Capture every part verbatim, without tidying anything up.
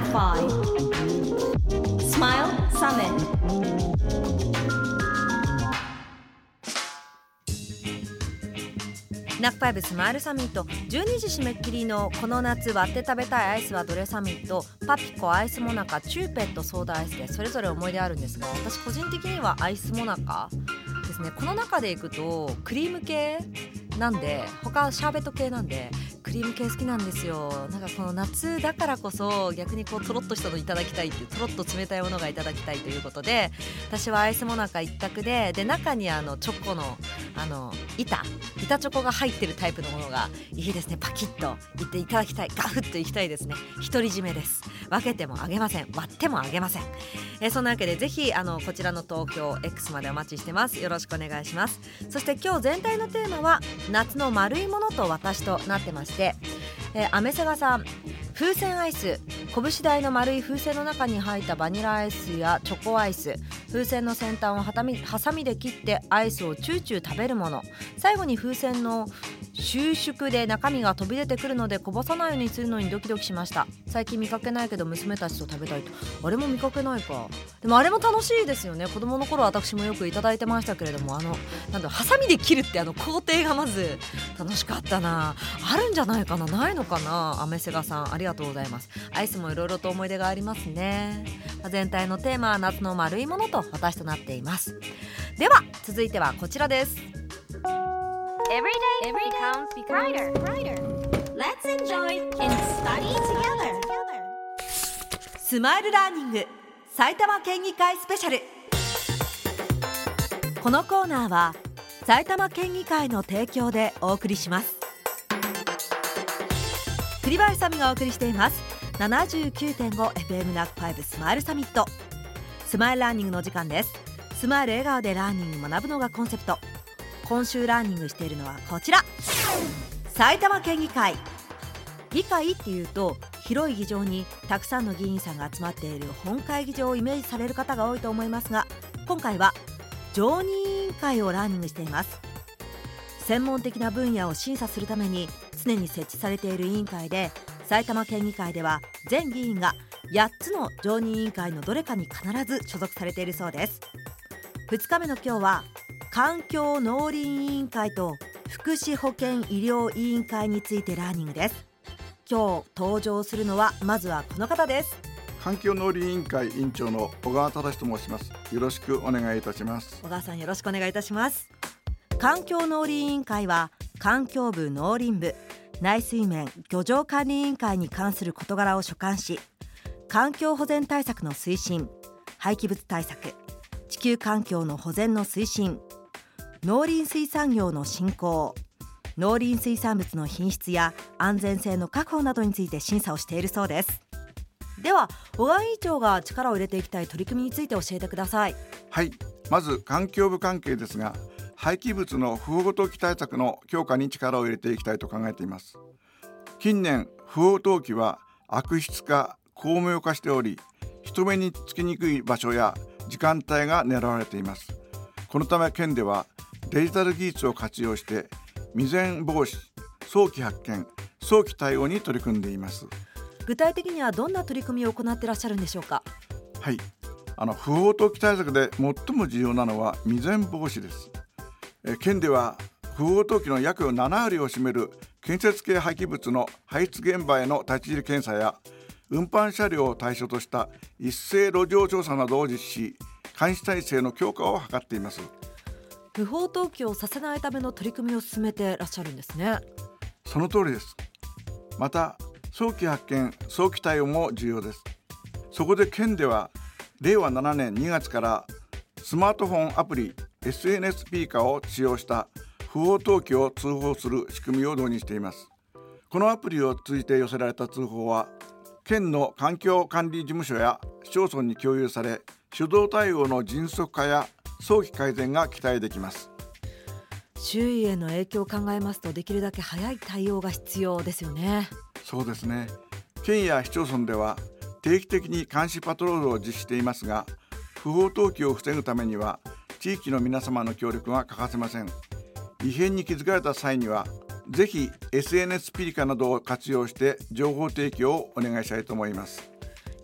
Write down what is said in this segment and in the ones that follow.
ファイブ Smile Summit。 ナックファイブスマイルサミット、じゅうにじ締め切りのこの夏割って食べたいアイスはどれサミット、パピコ、アイスモナカ、チューペット、ソーダアイスでそれぞれ思い出あるんですが、私個人的にはアイスモナカですね。この中でいくとクリーム系なんで、他シャーベット系なんでクリーム系好きなんですよ。なんかこの夏だからこそ逆にこうトロッとしたのいただきたいっていう、トロッと冷たいものがいただきたいということで、私はアイスモナカ一択で、で中にあのチョコのあの板板チョコが入ってるタイプのものがいいですね。パキッといっていただきたい、ガフッといきたいですね。独り占めです。分けてもあげません、割ってもあげません。えそんなわけでぜひあのこちらの投票 X までお待ちしてます。よろしくお願いします。そして今日全体のテーマは夏の丸いものと私となってまして、えー、アメセガさん、風船アイス、拳大の丸い風船の中に入ったバニラアイスやチョコアイス、風船の先端をハサミ、ハサミで切ってアイスをチューチュー食べるもの、最後に風船の収縮で中身が飛び出てくるのでこぼさないようにするのにドキドキしました。最近見かけないけど娘たちと食べたいと。あれも見かけないか。でもあれも楽しいですよね。子供の頃私もよくいただいてましたけれども、あのなんだハサミで切るってあの工程がまず楽しかったな。あるんじゃないかな、ないのかな。アメセガさんありがとうございます。アイスもいろいろと思い出がありますね。全体のテーマは夏の丸いものと私となっています。では続いてはこちらです。 Every day becomes brighter. Let's enjoy and study together. スマイルラーニング埼玉県議会スペシャル。このコーナーは埼玉県議会の提供でお送りします。栗林さみがお送りしています ななじゅうきゅうてんごエフエム ナックファイブスマイルサミット。スマイルラーニングの時間です。スマイル笑顔でラーニング学ぶのがコンセプト。今週ラーニングしているのはこちら、埼玉県議会。議会っていうと広い議場にたくさんの議員さんが集まっている本会議場をイメージされる方が多いと思いますが、今回は常任委員会をラーニングしています。専門的な分野を審査するために常に設置されている委員会で、埼玉県議会では全議員がやっつの常任委員会のどれかに必ず所属されているそうです。ふつかめの今日は環境農林委員会と福祉保健医療委員会についてラーニングです。今日登場するのはまずはこの方です。 環境農林委員会委員長の小川忠と申します。よろしくお願いいたします。 小川さんよろしくお願いいたします。環境農林委員会は環境部、農林部、内水面、漁場管理委員会に関する事柄を所管し、環境保全対策の推進、廃棄物対策、地球環境の保全の推進、農林水産業の振興、農林水産物の品質や安全性の確保などについて審査をしているそうです。では小川委員長が力を入れていきたい取り組みについて教えてください。 はい、まず環境部関係ですが、廃棄物の不法投棄対策の強化に力を入れていきたいと考えています。近年不法投棄は悪質化、巧妙化しており、人目につきにくい場所や時間帯が狙われています。このため県ではデジタル技術を活用して未然防止、早期発見、早期対応に取り組んでいます。 具体的にはどんな取り組みを行っていらっしゃるんでしょうか。 はい、あの不法投棄対策で最も重要なのは未然防止です。え県では不法投棄の約ななわりを占める建設系廃棄物の排出現場への立ち入り検査や運搬車両を対象とした一斉路上調査などを実施し、監視体制の強化を図っています。 不法投棄をさせないための取り組みを進めていらっしゃるんですね。 その通りです。また早期発見、早期対応も重要です。そこで県ではれいわななねんにがつからスマートフォンアプリ エスエヌエス スピーカーを使用した不法投棄を通報する仕組みを導入しています。このアプリを通じて寄せられた通報は県の環境管理事務所や市町村に共有され、初動対応の迅速化や早期改善が期待できます。 周囲への影響を考えますと、できるだけ早い対応が必要ですよね。 そうですね。県や市町村では定期的に監視パトロールを実施していますが、不法投棄を防ぐためには地域の皆様の協力が欠かせません。異変に気づかれた際にはぜひ エスエヌエス スピーカーなどを活用して情報提供をお願いしたいと思います。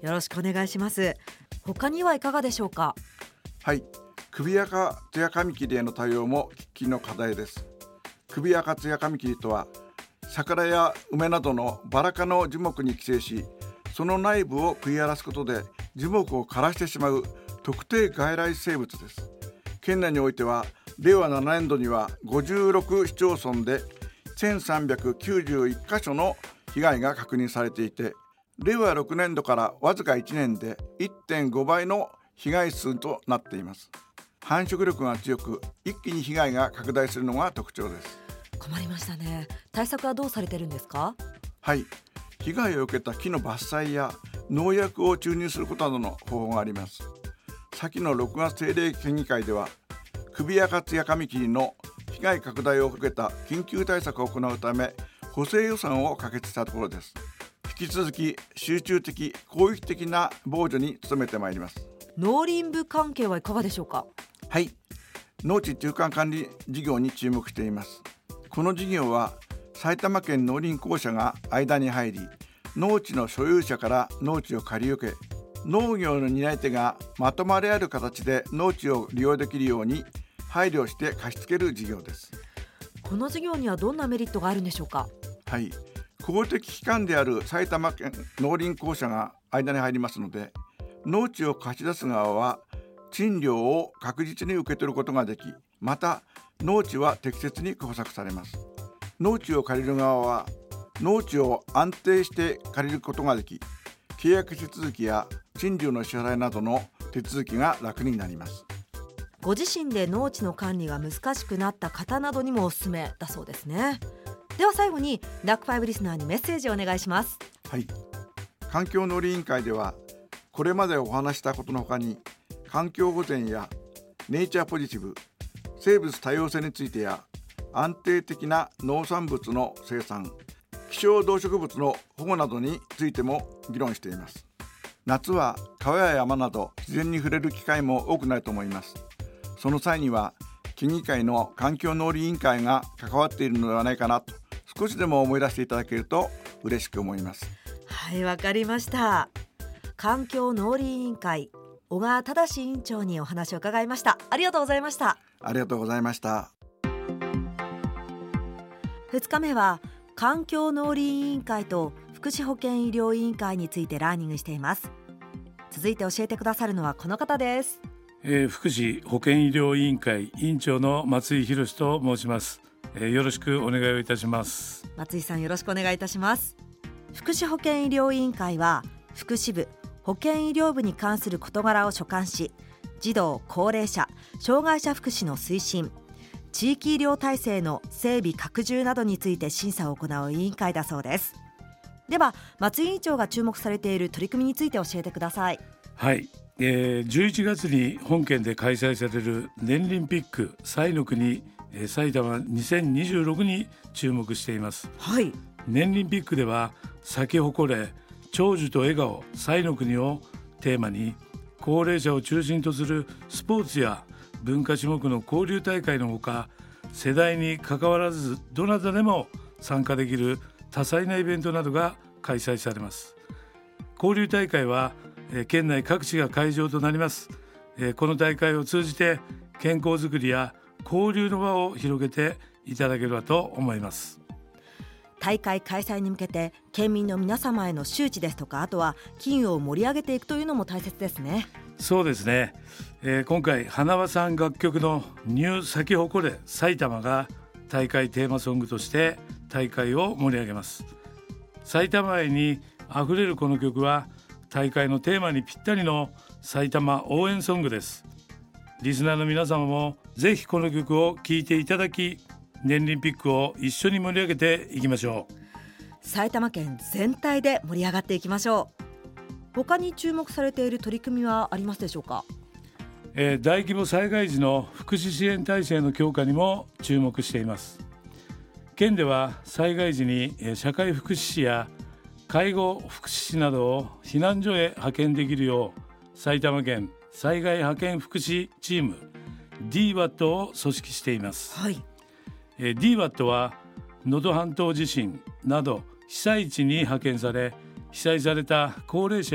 よろしくお願いします。他にはいかがでしょうか？ はい、首垢ツヤカミキリへの対応も喫緊の課題です。首垢ツヤカミキリとは、桜や梅などのバラ科の樹木に寄生し、その内部を食い荒らすことで樹木を枯らしてしまう特定外来生物です。県内においてはれいわななねんどにはごじゅうろく市町村でせんさんびゃくきゅうじゅういっかしょの被害が確認されていて、れいわろくねんどからわずかいちねんで いってんごばいの被害数となっています。繁殖力が強く、一気に被害が拡大するのが特徴です。 困りましたね。対策はどうされてるんですか？ はい、被害を受けた木の伐採や農薬を注入することなどの方法があります。先のろくがつ定例県議会では、首垢ツヤカミキリの被害拡大を受けた緊急対策を行うため補正予算を可決したところです。引き続き集中的広域的な防除に努めてまいります。 農林部関係はいかがでしょうか？ はい、農地中間管理事業に注目しています。この事業は埼玉県農林公社が間に入り、農地の所有者から農地を借り受け、農業の担い手がまとまりある形で農地を利用できるように配慮して貸し付ける事業です。 この事業にはどんなメリットがあるんでしょうか？ はい、公的機関である埼玉県農林公社が間に入りますので、農地を貸し出す側は賃料を確実に受け取ることができ、また農地は適切に耕作されます。農地を借りる側は農地を安定して借りることができ、契約手続きや賃料の支払いなどの手続きが楽になります。 ご自身で農地の管理が難しくなった方などにもおすすめだそうですね。では最後にダックファイブリスナーにメッセージをお願いします。 はい、環境農林委員会ではこれまでお話したことのほかに、環境保全やネイチャーポジティブ、生物多様性についてや安定的な農産物の生産、希少動植物の保護などについても議論しています。夏は川や山など自然に触れる機会も多くなると思います。その際には県議会の環境農林委員会が関わっているのではないかなと少しでも思い出していただけると嬉しく思います。 はい、わかりました。環境農林委員会小川忠委員長にお話を伺いました。ありがとうございました。 ありがとうございました。 ふつかめは環境農林委員会と福祉保健医療委員会についてラーニングしています。続いて教えてくださるのはこの方です。 えー、福祉保健医療委員会委員長の松井博と申します。えー、よろしくお願いをいたします。 松井さん、よろしくお願いいたします。福祉保健医療委員会は福祉部、保健医療部に関する事柄を所管し、児童・高齢者、障害者福祉の推進、地域医療体制の整備拡充などについて審査を行う委員会だそうです。では松井委員長が注目されている取り組みについて教えてください。 はい、えー、じゅういちがつに本県で開催される年輪ピック彩の国、えー、埼玉にせんにじゅうろくに注目しています。 はい、 年輪ピックでは咲き誇れ長寿と笑顔彩の国をテーマに、高齢者を中心とするスポーツや文化種目の交流大会のほか、世代に関わらずどなたでも参加できる多彩なイベントなどが開催されます。交流大会は、えー、県内各地が会場となります。えー、この大会を通じて健康づくりや交流の場を広げていただければと思います。 大会開催に向けて県民の皆様への周知ですとか、あとは機運を盛り上げていくというのも大切ですね。 そうですね、えー、今回花輪さん楽曲のニュー咲き誇れ埼玉が大会テーマソングとして大会を盛り上げます。埼玉愛にあふれるこの曲は大会のテーマにぴったりの埼玉応援ソングです。リスナーの皆様もぜひこの曲を聴いていただき、年輪ピックを一緒に盛り上げていきましょう。 埼玉県全体で盛り上がっていきましょう。他に注目されている取り組みはありますでしょうか？ えー、大規模災害時の福祉支援体制の強化にも注目しています。県では災害時に社会福祉士や介護福祉士などを避難所へ派遣できるよう、埼玉県災害派遣福祉チーム ディーワット を組織しています。 はい、 えー、ディーワット は能登半島地震など被災地に派遣され、被災された高齢者や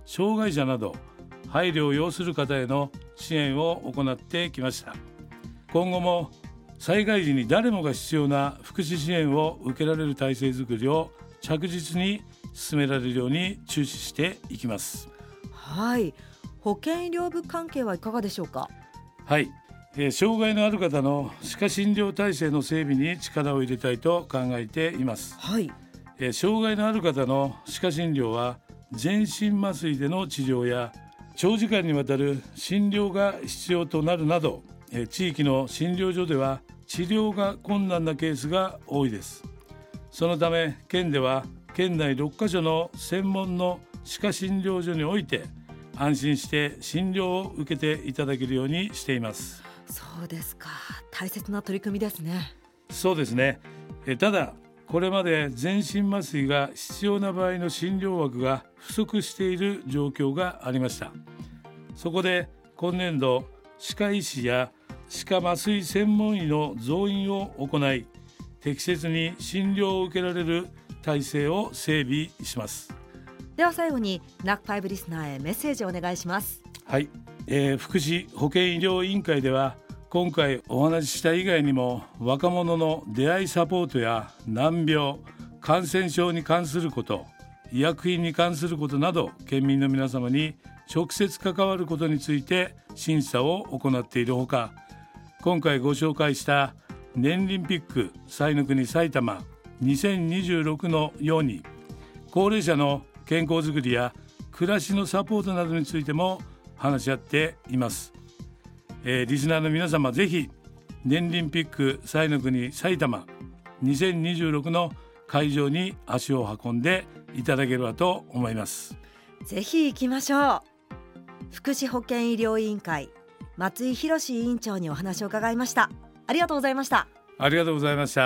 障害者など配慮を要する方への支援を行ってきました。今後も災害時に誰もが必要な福祉支援を受けられる体制づくりを着実に進められるように注視していきます。 はい、保健医療部関係はいかがでしょうか。 はい、えー、障害のある方の歯科診療体制の整備に力を入れたいと考えています。 はい、 えー、障害のある方の歯科診療は全身麻酔での治療や長時間にわたる診療が必要となるなど、えー、地域の診療所では治療が困難なケースが多いです。そのため県では県内ろっかしょの専門の歯科診療所において安心して診療を受けていただけるようにしています。 そうですか、大切な取り組みですね。 そうですね。えただこれまで全身麻酔が必要な場合の診療枠が不足している状況がありました。そこで今年度歯科医師や歯科麻酔専門医の増員を行い、適切に診療を受けられる体制を整備します。 では最後にナックファイブリスナーへメッセージをお願いします。 はい、えー、福祉保健医療委員会では今回お話しした以外にも若者の出会いサポートや難病、感染症に関すること、医薬品に関することなど県民の皆様に直接関わることについて審査を行っているほか、今回ご紹介した年リンピック彩の国埼玉にせんにじゅうろくのように高齢者の健康づくりや暮らしのサポートなどについても話し合っています。えー、リスナーの皆様、ぜひ年リンピック彩の国埼玉にせんにじゅうろくの会場に足を運んでいただければと思います。 ぜひ行きましょう。福祉保健医療委員会松井博委員長にお話を伺いました。ありがとうございました。 ありがとうございました。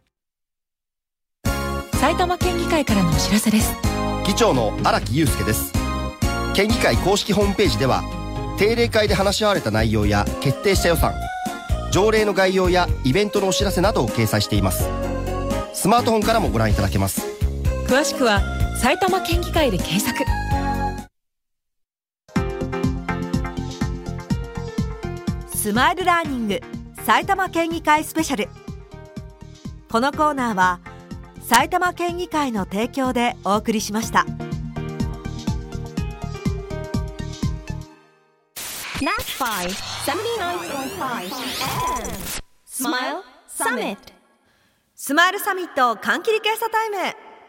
埼玉県議会からのお知らせです。 議長の荒木祐介です。県議会公式ホームページでは定例会で話し合われた内容や決定した予算、条例の概要やイベントのお知らせなどを掲載しています。スマートフォンからもご覧いただけます。 詳しくは埼玉県議会で検索。 スマイルラーニング埼玉県議会スペシャル。このコーナーは埼玉県議会の提供でお送りしました。 ナックファイブ セブンティナインポイントファイブ Smile Summit。 スマイルサミット缶切り検査タイム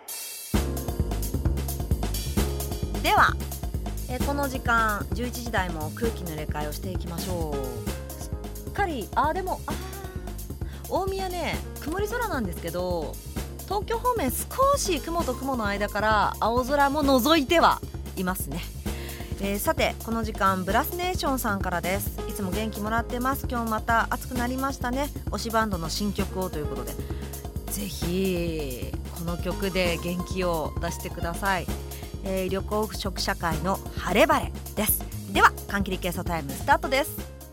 では、えーこの時間じゅういちじ台も空気の入れ替えをしていきましょう。すっかりあでもあ大宮ね曇り空なんですけど、東京方面少し雲と雲の間から青空も覗いてはいますね。えー、さてこの時間ブラスネーションさんからです。いつも元気もらってます。今日また暑くなりましたね。推しバンドの新曲をということで、ぜひこの曲で元気を出してください。えー、旅行不足社会の晴れ晴れです。では缶切り検査タイムスタートです。